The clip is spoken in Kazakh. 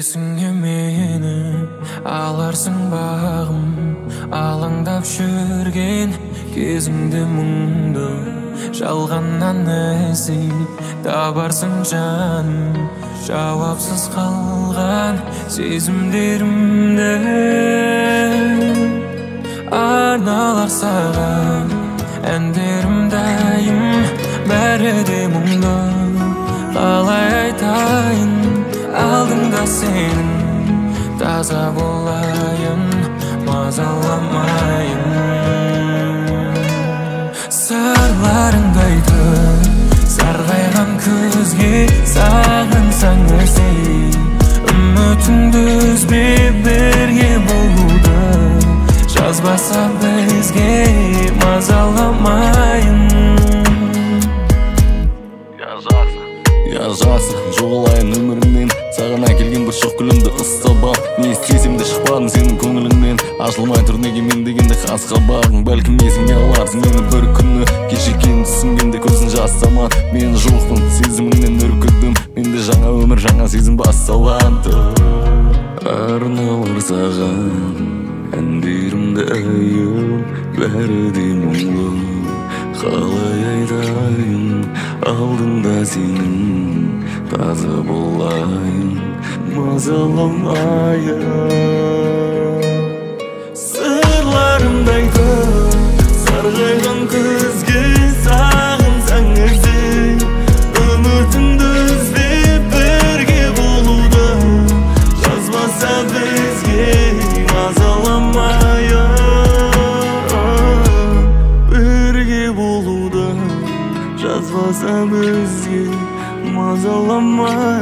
есіңе мені аларсың бағым, алаңдап жүрген кезіңде мұңды жалғаннан іздеп табарсың жаным, жауапсыз қалған сезімдерімді арналар саған әндерім дайым, бәрі де мұңды қалай айтайын алдыңда сенің, таза болайын мазаламайын. Сырларыңды айтып сарғайған күзге сағынсаң іздей, үмітіңді үзбе бірге болуды, жазбаса бізге мазаламайын. Жазасы жоғалайын өмірімнен, саған әкелген бір шоқ гүлімді ыстап, не істесем де шықпадың сенің көңіліңнен. Ашылмай тұр неге мен дегенде қас қабағың, бәлкім есіңе аларсың мені бір күні. Кешіккенін түсінгенде көзін жасама, мен жоқпын сезіміңнен үркідім, менде жаңа өмір, жаңа сезім басталған-ды. Арналар саған әндерімді әйім, бәрі де мұңлы, қалай айтайын алдыңда сенің, таза болайын мазаламайын. Сырларымды айтып сарғайған күзге сағынсаң іздей, үмітіңді үзбеп бірге болуды, жазбаса бізге мазаламайын. Бірге болуды, жазбаса бізге мазаламайын.